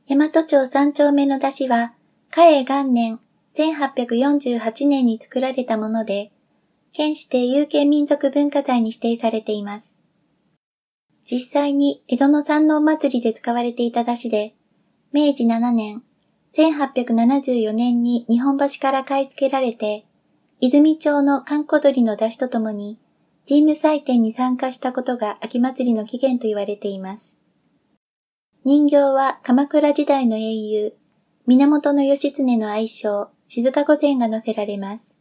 大和町三丁目の出汁は、嘉永元年1848年に作られたもので、県指定有形民族文化財に指定されています。実際に江戸の山王祭りで使われていた出汁で、明治7年、1874年に日本橋から買い付けられて、泉町の閑古鳥の出汁とともに、神武祭典に参加したことが秋祭りの起源と言われています。人形は鎌倉時代の英雄、源義経の愛称、静御前が乗せられます。